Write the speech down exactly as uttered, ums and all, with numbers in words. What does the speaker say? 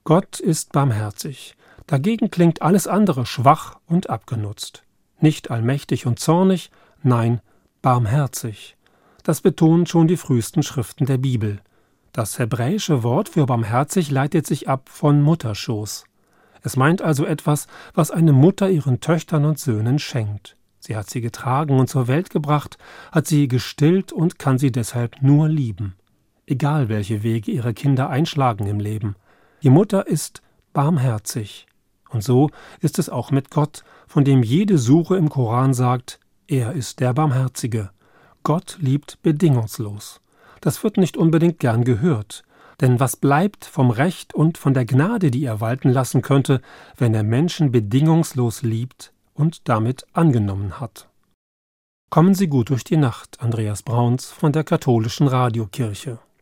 Gott ist barmherzig. Dagegen klingt alles andere schwach und abgenutzt. Nicht allmächtig und zornig, nein, barmherzig. Das betonen schon die frühesten Schriften der Bibel. Das hebräische Wort für barmherzig leitet sich ab von Mutterschoß. Es meint also etwas, was eine Mutter ihren Töchtern und Söhnen schenkt. Sie hat sie getragen und zur Welt gebracht, hat sie gestillt und kann sie deshalb nur lieben. Egal welche Wege ihre Kinder einschlagen im Leben. Die Mutter ist barmherzig. Und so ist es auch mit Gott, von dem jede Sure im Koran sagt, er ist der Barmherzige. Gott liebt bedingungslos. Das wird nicht unbedingt gern gehört. Denn was bleibt vom Recht und von der Gnade, die er walten lassen könnte, wenn er Menschen bedingungslos liebt und damit angenommen hat? Kommen Sie gut durch die Nacht, Andreas Brauns von der Katholischen Radiokirche.